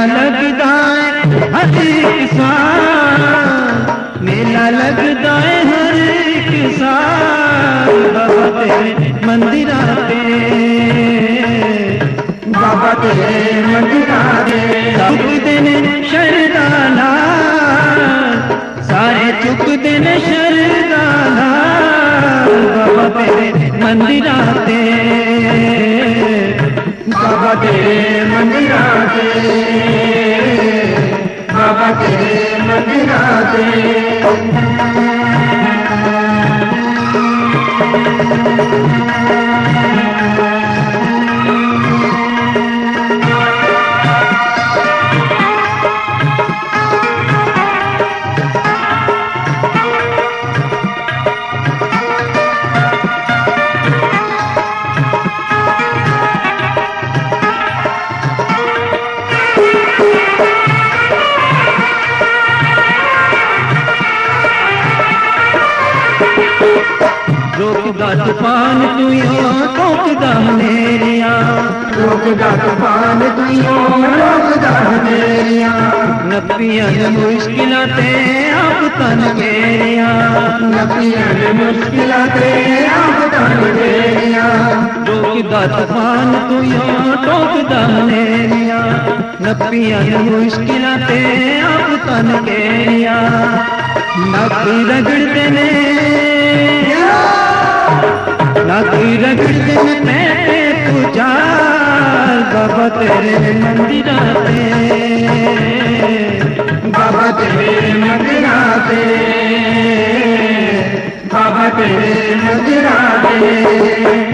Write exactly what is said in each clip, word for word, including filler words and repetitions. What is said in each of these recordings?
लगदा है हर एक साल, मेला लगदा है हर एक साल बाबा तेरे मंदिरां ते, बाबा तेरे मंदिरां ते चुकदे ने शरदा नाल, सारे चुकदे ने शरदा नाल बाबा तेरे मंदिरां ते, बाबा तेरे मंदिरां ते, बाबा तेरे मंदिरां ते। रोकदा तूफान तुइयों टोकदा हनेरियां, रोकदा तूफान तुइयों टोकदा हनेरियां, नपियां ने मुश्किलां ते आप तन घेरियां, नपियां ने मुश्किलां ते आप तन घेरियां, रोकदा तूफान तुइयों टोकदा हनेरियां, नपियां ने मुश्किलां ते आप तन घेरियां, नक रगड़दे ने नाकी रगड़दे ने पैसे पुजार बाबा तेरे मंदिरां ते, बाबा तेरे मंदिरां ते, बाबा तेरे मंदिरां ते।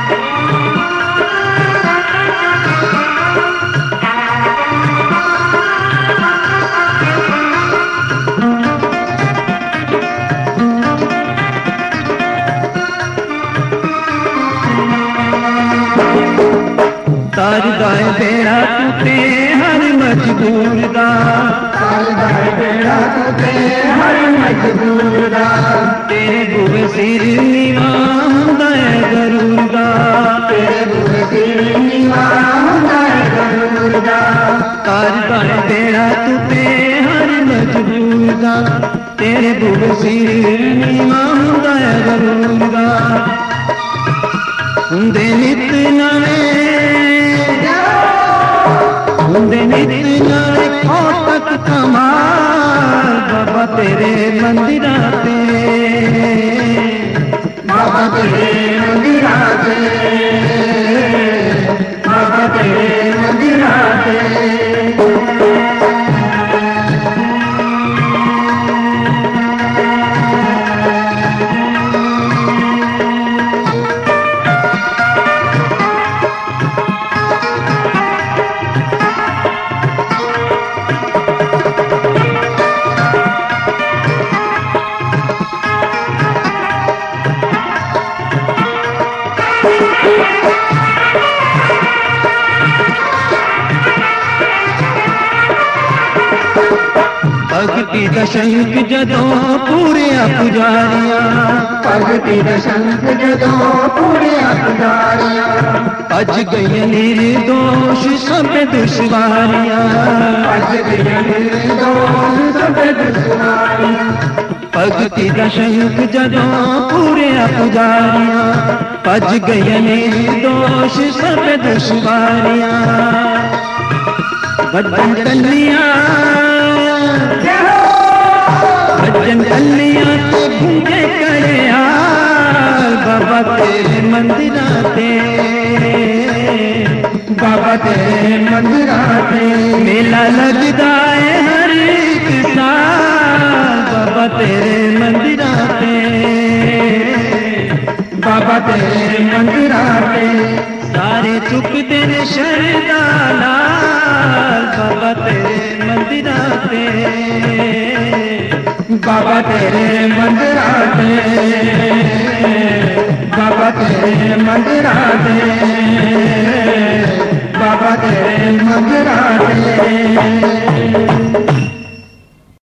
तारदा है बेड़ा टूटे हर मजबूर दा, तारदा है बेड़ा टूटे हर मजबूर दा, तेरे बुए सिर नीवा हुंदा है जरूर दा, तेरे बुए सिर नीवा हुंदा है जरूर दा, तारदा है बेड़ा टूटे हर मजबूर दा, तेरे बुए सिर नीवा हुंदा है जरूर दा, हुंदे नित नवें हुंदे नित नवें कोटक कमाल बाबा तेरे मंदिरां ते, बाबा तेरे मंदिरां ते, बाबा तेरे मंदिरां ते। भगती दा शंख जदों पूरे पुजारियां, भगती दा शंख जदों पूरे पुजारियां, अज गई निर्दोष सब दुश्वारियां, अज गई निर्दोष सब दुश्वारियां, भगती दा शंख जदों पूरे पुजारियां, अज गई निर्दोष सब दुश्वारियां, बदन कन्या भजन कन्या तो भूखे कड़ियाल बाबा तेरे मंदिरां ते, बाबा तेरे मंदिरां ते, मेला लगदा है हर एक साल बाबा तेरे मंदिरां ते, बाबा तेरे मंदिरां ते, सारे चुकदे ने शरदा नाल बाबा तेरे मंदिरां ते, बाबा तेरे मंदिरां ते, बाबा तेरे मंदिरां ते, बाबा तेरे मंदिरां